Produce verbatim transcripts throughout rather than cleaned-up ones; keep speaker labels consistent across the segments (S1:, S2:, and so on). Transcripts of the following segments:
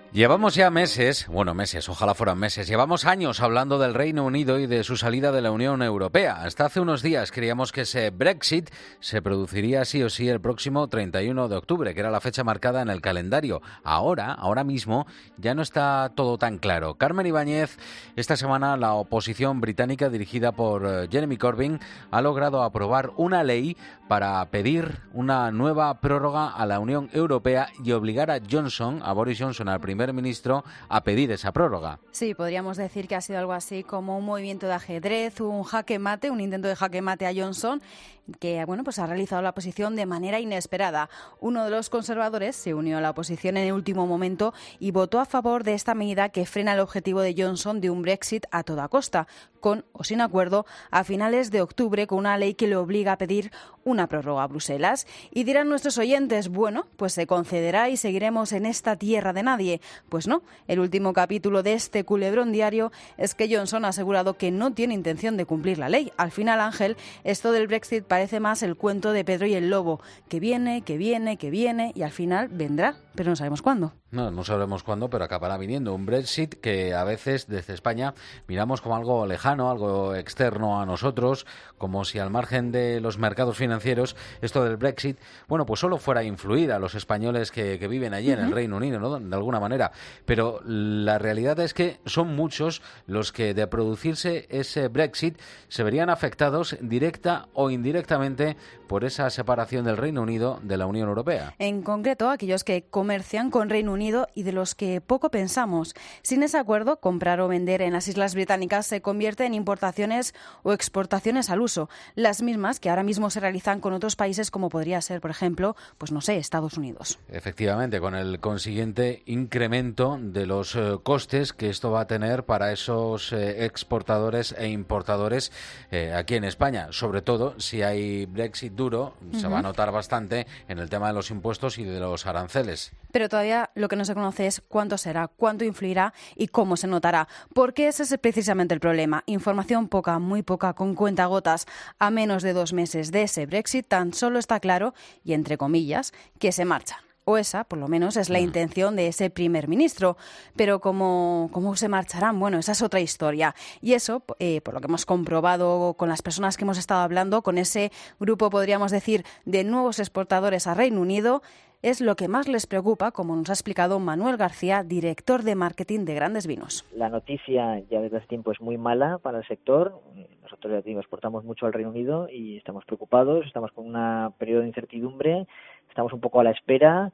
S1: Llevamos ya meses, bueno meses, ojalá fueran meses, llevamos años hablando del Reino Unido y de su salida de la Unión Europea. Hasta hace unos días creíamos que ese Brexit se produciría sí o sí el próximo treinta y uno de octubre, que era la fecha marcada en el calendario. Ahora, ahora mismo, ya no está todo tan claro. Carmen Ibáñez, esta semana la oposición británica dirigida por Jeremy Corbyn ha logrado aprobar una ley para pedir una nueva prórroga a la Unión Europea y obligar a Johnson, a Boris Johnson, al primer ministro, a pedir esa prórroga.
S2: Sí, podríamos decir que ha sido algo así como un movimiento de ajedrez, un jaque mate, un intento de jaque mate a Johnson, que bueno, pues ha realizado la oposición de manera inesperada. Uno de los conservadores se unió a la oposición en el último momento y votó a favor de esta medida que frena el objetivo de Johnson de un Brexit a toda costa, con o sin acuerdo, a finales de octubre, con una ley que le obliga a pedir una prórroga a Bruselas. Y dirán nuestros oyentes, bueno, pues se concederá y seguiremos en esta tierra de nadie. Pues no, el último capítulo de este culebrón diario es que Johnson ha asegurado que no tiene intención de cumplir la ley. Al final, Ángel, esto del Brexit parece más el cuento de Pedro y el Lobo, que viene, que viene, que viene y al final vendrá, pero no sabemos cuándo.
S1: No, no sabemos cuándo, pero acabará viniendo. Un Brexit que a veces desde España miramos como algo lejano, algo externo a nosotros, como si al margen de los mercados financieros esto del Brexit, bueno, pues solo fuera a influir a los españoles que, que viven allí uh-huh. en el Reino Unido, ¿no? De alguna manera. Pero la realidad es que son muchos los que de producirse ese Brexit se verían afectados directa o indirectamente por esa separación del Reino Unido de la Unión Europea.
S2: En concreto, aquellos que comercian con Reino Unido y de los que poco pensamos. Sin ese acuerdo, comprar o vender en las Islas Británicas se convierte en importaciones o exportaciones al uso, las mismas que ahora mismo se realizan con otros países como podría ser, por ejemplo, pues no sé, Estados Unidos.
S1: Efectivamente, con el consiguiente incremento de los eh, costes que esto va a tener para esos eh, exportadores e importadores eh, aquí en España, sobre todo si hay Brexit duro, uh-huh. se va a notar bastante en el tema de los impuestos y de los aranceles.
S2: Pero todavía lo que no se conoce es cuánto será, cuánto influirá y cómo se notará. Porque ese es precisamente el problema. Información poca, muy poca, con cuentagotas. A menos de dos meses de ese Brexit, tan solo está claro, y entre comillas, que se marchan. O esa, por lo menos, es la intención de ese primer ministro. Pero ¿cómo, cómo se marcharán? Bueno, esa es otra historia. Y eso, eh, por lo que hemos comprobado con las personas que hemos estado hablando, con ese grupo, podríamos decir, de nuevos exportadores a Reino Unido, es lo que más les preocupa, como nos ha explicado Manuel García, director de marketing de Grandes Vinos.
S3: La noticia ya desde hace tiempo es muy mala para el sector. Nosotros, ya digo, exportamos mucho al Reino Unido y estamos preocupados, estamos con un periodo de incertidumbre, estamos un poco a la espera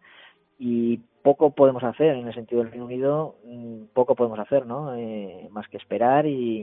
S3: y poco podemos hacer en el sentido del Reino Unido, poco podemos hacer, ¿no? Eh, más que esperar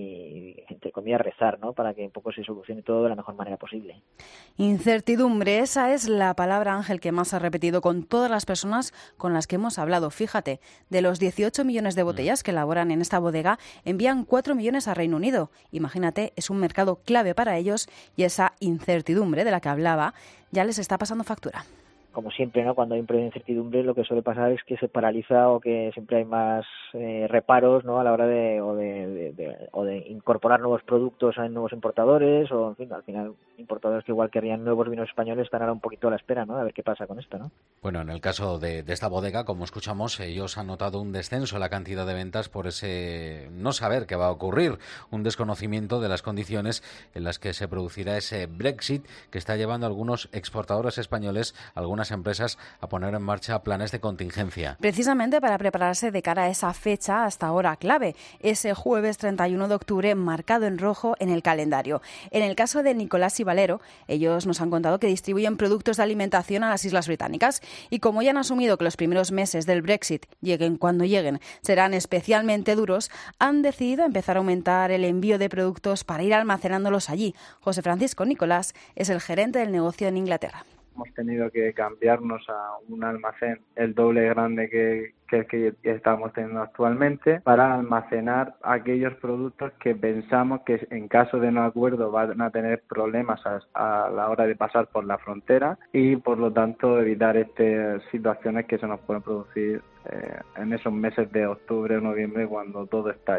S3: y, entre comillas, rezar, ¿no? Para que un poco se solucione todo de la mejor manera posible.
S2: Incertidumbre, esa es la palabra, Ángel, que más ha repetido con todas las personas con las que hemos hablado. Fíjate, de los dieciocho millones de botellas que elaboran en esta bodega, envían cuatro millones a Reino Unido. Imagínate, es un mercado clave para ellos y esa incertidumbre de la que hablaba ya les está pasando factura.
S3: Como siempre, ¿no? Cuando hay un periodo de incertidumbre, lo que suele pasar es que se paraliza o que siempre hay más eh, reparos, ¿no? A la hora de o de, de, de o de incorporar nuevos productos a nuevos importadores o, en fin, al final importadores que igual querrían nuevos vinos españoles están ahora un poquito a la espera, ¿no? A ver qué pasa con esto, ¿no?
S1: Bueno, en el caso de, de esta bodega, como escuchamos, ellos han notado un descenso en la cantidad de ventas por ese no saber qué va a ocurrir, un desconocimiento de las condiciones en las que se producirá ese Brexit que está llevando a algunos exportadores españoles, algunas empresas, a poner en marcha planes de contingencia.
S2: Precisamente para prepararse de cara a esa fecha hasta ahora clave, ese jueves treinta y uno de octubre marcado en rojo en el calendario. En el caso de Nicolás y Valero, ellos nos han contado que distribuyen productos de alimentación a las Islas Británicas y como ya han asumido que los primeros meses del Brexit, lleguen cuando lleguen, serán especialmente duros, han decidido empezar a aumentar el envío de productos para ir almacenándolos allí. José Francisco Nicolás es el gerente del negocio en Inglaterra.
S4: Hemos tenido que cambiarnos a un almacén el doble grande que, que el que estamos teniendo actualmente para almacenar aquellos productos que pensamos que en caso de no acuerdo van a tener problemas a, a la hora de pasar por la frontera y por lo tanto evitar estas situaciones que se nos pueden producir eh, en esos meses de octubre o noviembre cuando todo estalle.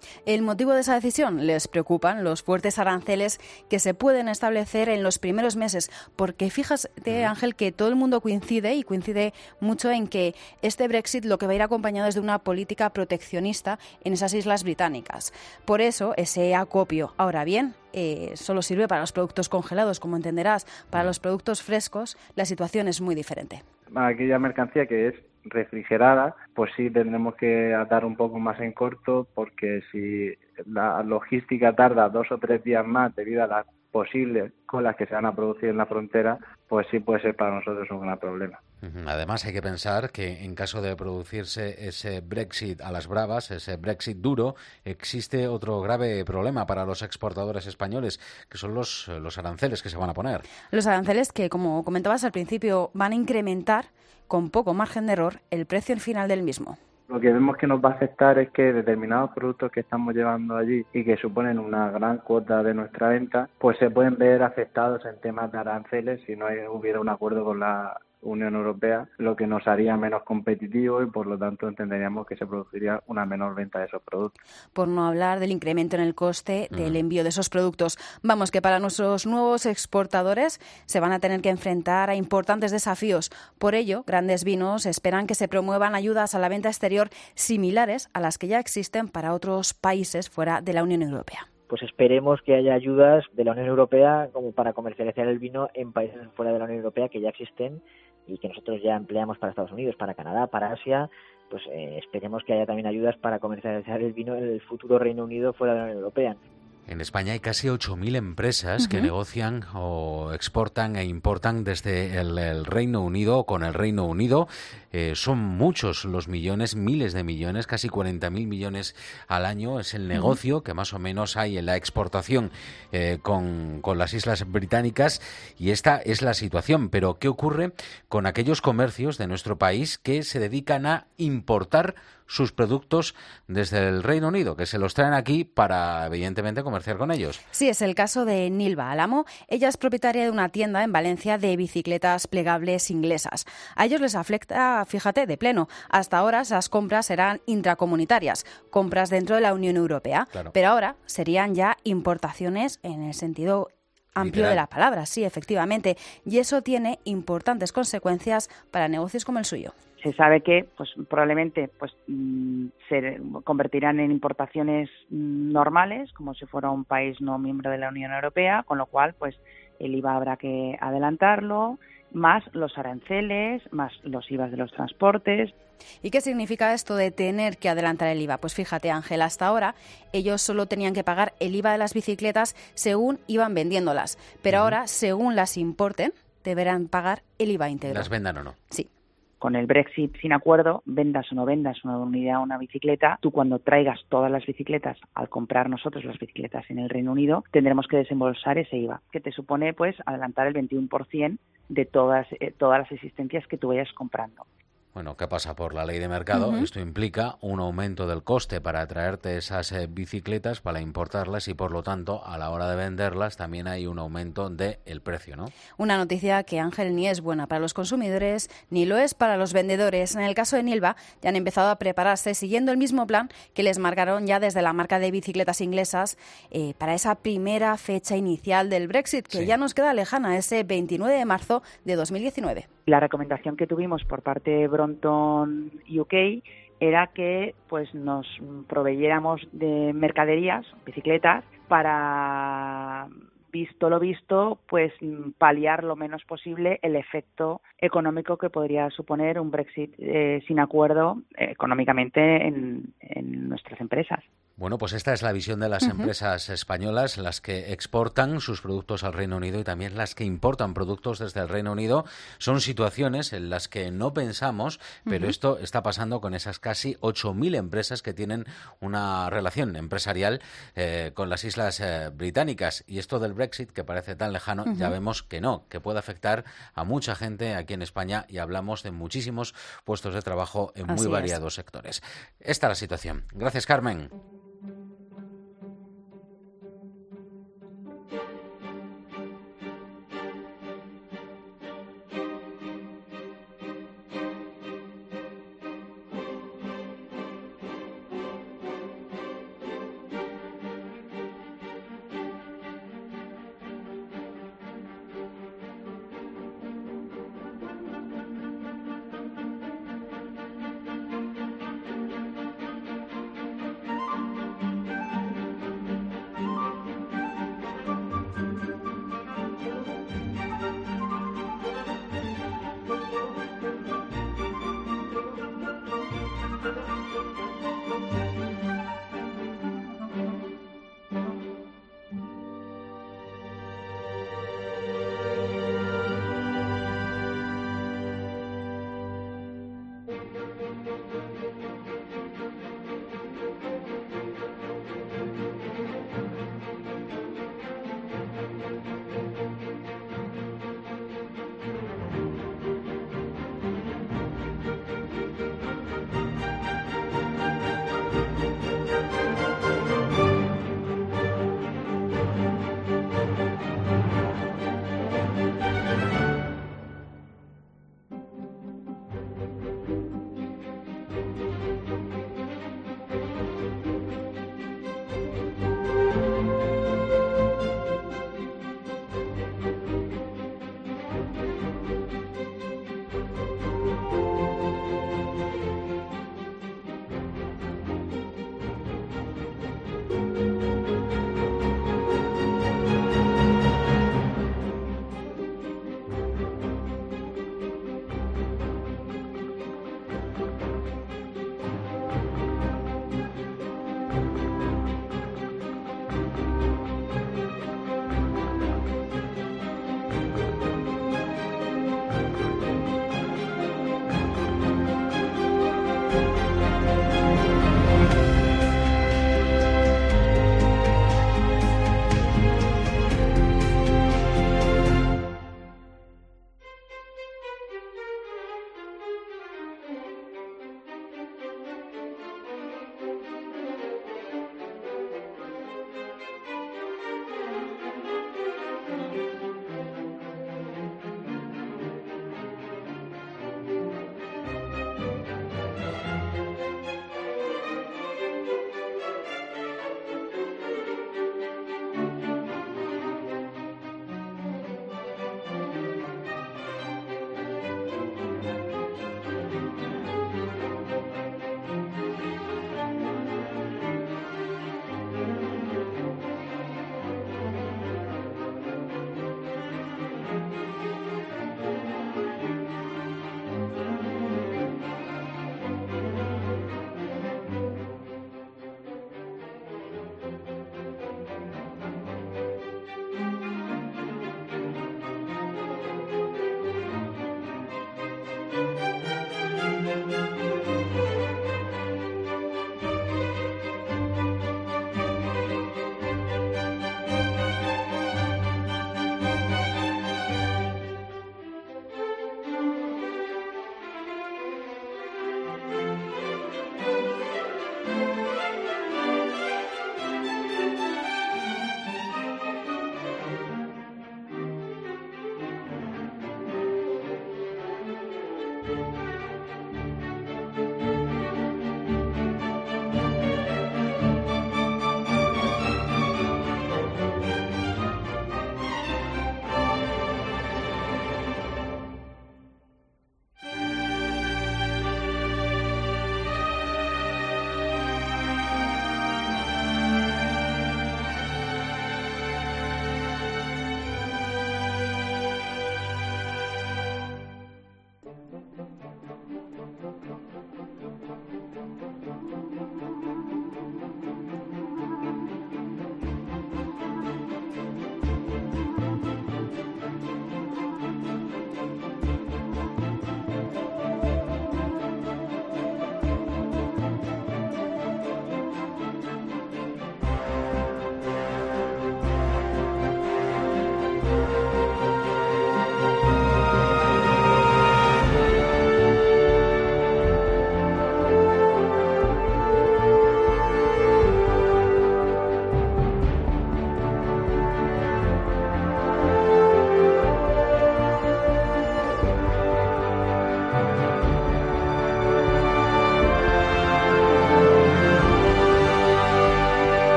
S2: El motivo de esa decisión: les preocupan los fuertes aranceles que se pueden establecer en los primeros meses, porque fíjate, Ángel, que todo el mundo coincide y coincide mucho en que este Brexit lo que va a ir acompañado es de una política proteccionista en esas islas británicas. Por eso, ese acopio. Ahora bien, eh, solo sirve para los productos congelados, como entenderás. Para los productos frescos, la situación es muy diferente.
S4: Aquella mercancía que es refrigerada, pues sí tendremos que atar un poco más en corto, porque si la logística tarda dos o tres días más debido a las posibles colas que se van a producir en la frontera, pues sí puede ser para nosotros un gran problema.
S1: Además, hay que pensar que en caso de producirse ese Brexit a las bravas, ese Brexit duro, existe otro grave problema para los exportadores españoles, que son los, los aranceles que se van a poner.
S2: Los aranceles que, como comentabas al principio, van a incrementar con poco margen de error el precio final del mismo.
S4: Lo que vemos que nos va a afectar es que determinados productos que estamos llevando allí y que suponen una gran cuota de nuestra venta, pues se pueden ver afectados en temas de aranceles si no hubiera un acuerdo con la Unión Europea, lo que nos haría menos competitivos y por lo tanto entenderíamos que se produciría una menor venta de esos productos.
S2: Por no hablar del incremento en el coste del envío de esos productos. Vamos, que para nuestros nuevos exportadores se van a tener que enfrentar a importantes desafíos. Por ello, Grandes Vinos esperan que se promuevan ayudas a la venta exterior similares a las que ya existen para otros países fuera de la Unión Europea.
S3: Pues esperemos que haya ayudas de la Unión Europea como para comercializar el vino en países fuera de la Unión Europea que ya existen y que nosotros ya empleamos para Estados Unidos, para Canadá, para Asia. Pues eh, esperemos que haya también ayudas para comercializar el vino en el futuro Reino Unido fuera de la Unión Europea.
S1: En España hay casi ocho mil empresas uh-huh. que negocian o exportan e importan desde el, el Reino Unido o con el Reino Unido. Eh, son muchos los millones, miles de millones, casi cuarenta mil millones al año. Es el negocio uh-huh. que más o menos hay en la exportación eh, con, con las Islas Británicas, y esta es la situación. Pero ¿qué ocurre con aquellos comercios de nuestro país que se dedican a importar sus productos desde el Reino Unido, que se los traen aquí para, evidentemente, comerciar con ellos?
S2: Sí, es el caso de Nilva Alamo. Ella es propietaria de una tienda en Valencia de bicicletas plegables inglesas. A ellos les afecta, fíjate, de pleno. Hasta ahora esas compras eran intracomunitarias, compras dentro de la Unión Europea, claro. Pero ahora serían ya importaciones en el sentido amplio Literal. de la palabra, sí, efectivamente. Y eso tiene importantes consecuencias para negocios como el suyo.
S5: Se sabe que pues probablemente pues se convertirán en importaciones normales, como si fuera un país no miembro de la Unión Europea, con lo cual pues el I V A habrá que adelantarlo, más los aranceles, más los I V As de los transportes.
S2: ¿Y qué significa esto de tener que adelantar el I V A? Pues fíjate, Ángel, hasta ahora ellos solo tenían que pagar el I V A de las bicicletas según iban vendiéndolas, pero uh-huh. ahora, según las importen, deberán pagar el I V A íntegro.
S1: ¿Las vendan o no?
S2: Sí.
S5: Con el Brexit sin acuerdo, vendas o no vendas una unidad o una bicicleta, tú cuando traigas todas las bicicletas, al comprar nosotros las bicicletas en el Reino Unido, tendremos que desembolsar ese I V A, que te supone pues adelantar el veintiuno por ciento de todas, eh, todas las existencias que tú vayas comprando.
S1: Bueno, ¿qué pasa? Por la ley de mercado, uh-huh. esto implica un aumento del coste para traerte esas eh, bicicletas, para importarlas, y por lo tanto, a la hora de venderlas también hay un aumento del precio, ¿no?
S2: Una noticia que, Ángel, ni es buena para los consumidores, ni lo es para los vendedores. En el caso de Nilva, ya han empezado a prepararse siguiendo el mismo plan que les marcaron ya desde la marca de bicicletas inglesas eh, para esa primera fecha inicial del Brexit, que sí. ya nos queda lejana, ese veintinueve de marzo de dos mil diecinueve.
S5: La recomendación que tuvimos por parte de Brompton U K era que pues nos proveyéramos de mercaderías, bicicletas, para, visto lo visto, pues paliar lo menos posible el efecto económico que podría suponer un Brexit eh, sin acuerdo eh, económicamente en, en nuestras empresas.
S1: Bueno, pues esta es la visión de las uh-huh. empresas españolas, las que exportan sus productos al Reino Unido y también las que importan productos desde el Reino Unido. Son situaciones en las que no pensamos, pero uh-huh. esto está pasando con esas casi ocho mil empresas que tienen una relación empresarial eh, con las Islas eh, Británicas. Y esto del Brexit, que parece tan lejano, uh-huh. ya vemos que no, que puede afectar a mucha gente aquí en España, y hablamos de muchísimos puestos de trabajo en
S2: Así
S1: muy
S2: es.
S1: variados sectores. Esta es la situación. Gracias, Carmen.